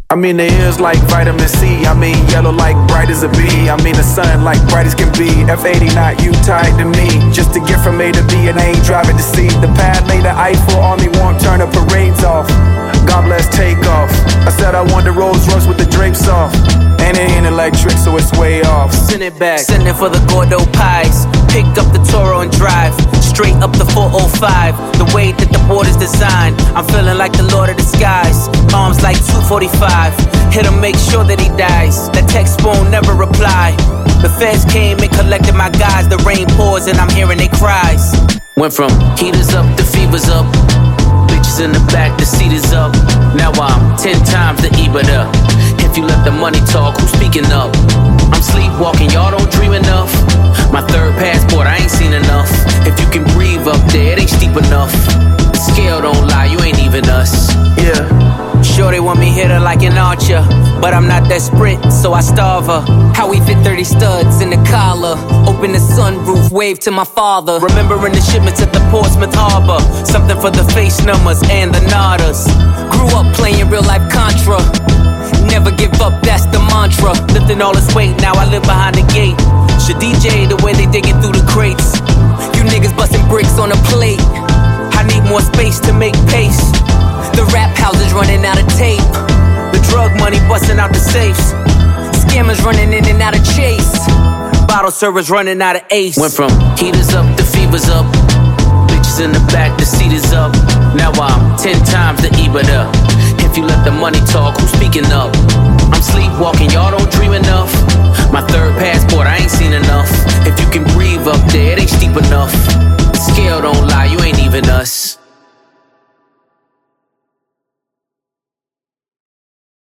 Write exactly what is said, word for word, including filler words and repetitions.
I mean, the ears like vitamin C. I mean, yellow like bright as a bee. I mean, the sun like bright as can be. F eighty not you tied to me. Just to get from A to B and I ain't driving to C. The pad lay the Eiffel Army won't turn the parades off. God bless takeoff. I said I want the Rolls Royce with the drapes off. And it ain't electric, so it's way off. Send it back. Send it for the Gordo pies. Pick up the Toro and drive straight up the four oh five. The way that the board is designed, I'm feeling like the Lord of the Skies. Arms like two forty-five. Hit him, make sure that he dies. That text won't never reply. The feds came and collected my guys. The rain pours and I'm hearing their cries. Went from heaters up to fevers up. Bitches in the back, the seat is up. Now I'm ten times the EBITDA. If you let the money talk, who's speaking up? I'm sleepwalking, y'all don't dream enough. My third passport, I ain't seen enough. If you can breathe up there, it ain't steep enough. The scale don't lie, you ain't even us. Yeah. Sure they want me hit her like an archer, but I'm not that sprint, so I starve her. How we fit thirty studs in the collar. Open the sunroof, wave to my father. Remembering the shipments at the Portsmouth Harbor. Something for the face numbers and the nodders. Grew up playing real life Contra. Never give up, that's the mantra. Lifting all this weight, now I live behind the gate. Should D J the way they digging through the crates. You niggas busting bricks on a plate. I need more space to make pace. The rap house is running out of tape. The drug money busting out the safes. Scammers running in and out of Chase. Bottle servers running out of Ace. Went from heaters up to fevers up. Bitches in the back, the seat is up. Now I'm ten times the EBITDA. If you let the money talk, who's speaking up? I'm sleepwalking, y'all don't dream enough. My third passport, I ain't seen enough. If you can breathe up there, it ain't steep enough. The scale don't lie, you ain't even us.